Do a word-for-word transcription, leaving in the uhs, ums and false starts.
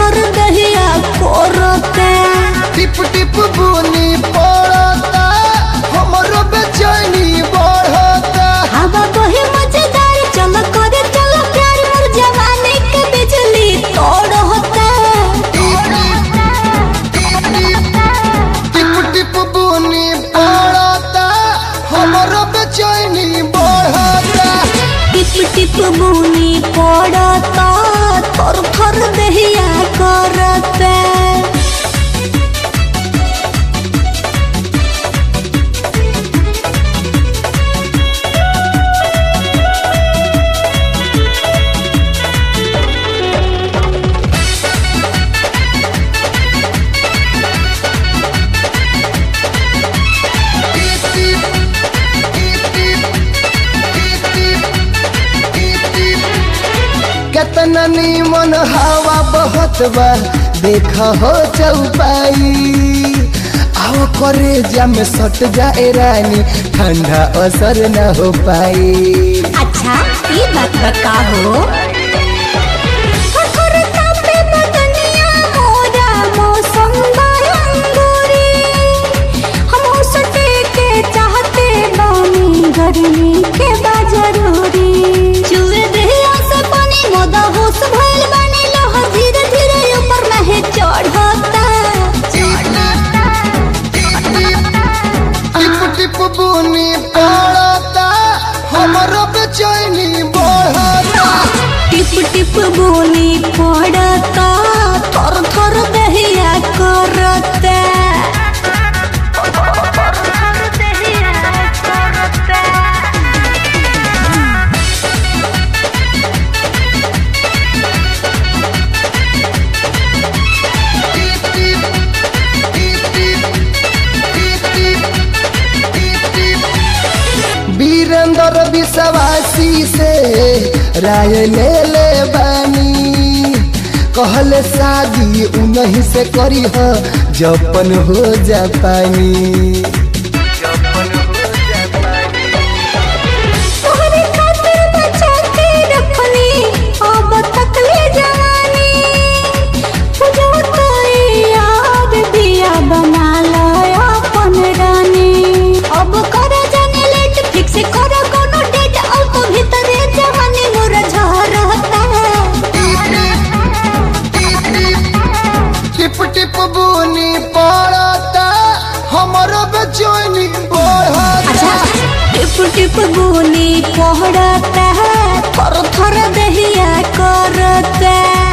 थर दहिया कोरते टिप टिप बुनी पड़ता हमरो बेचैनी बढ़ता। हवा बहे मजेदार चल करे चल प्यार मोर जवानी के बिजली तोड़ होता। टिप टिप बुनी पड़ता हमरो बेचैनी बढ़ता। टिप टिप बुनी पड़ता थर थर दहिया करते। कितना नीमन हवा बहत बा देखा हो चौपाई। आओ करे जा में सट जाए रानी ठंडा असर न हो पाई। अच्छा ये बात का हो गर्मी के बा जरूरी चुए देहिया से पानी मोदा होश भइल बानी लोहा धीरे धीरे ऊपर में चढ़ता। टिप टिप बुनी पड़ता हमरो बेचैनी बढ़ता। टिप टिप बुनी पड़ता थर थर दहिया करता। वीरेंद्र विश्वासी से राय ले ले बानी कहले शादी उन्हीं से करी हो जपन हो जा पानी। तोहरे खातिर बचा के रखनी अब तक ले जवानी पूजा तो याद दिया बना ला अपन रानी। अब कर जाने लेट फिक्स कर कोनो डेट और तो भीतरे जवानी मोर झरता। टिप टिप बुनी पड़ता हमरो बेचैनी बढ़ता। अच्छा टिप टिप बुनी पड़ता थर थर दहिया करता।